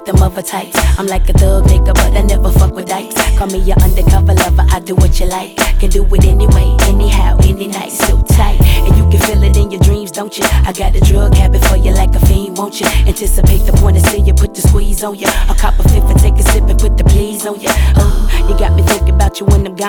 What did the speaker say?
them other types. I'm like a thug nigga, but I never fuck with dykes. Call me your undercover lover, I do what you like. Can do it anyway, anyhow, any night, so tight. And you can feel it in your dreams, don't you? I got a drug habit for you like a fiend, won't you? Anticipate the point and see you, put the squeeze on you. A cop a fifth and take a sip and put the please on you. Oh, you got me thinking about you when I'm gone.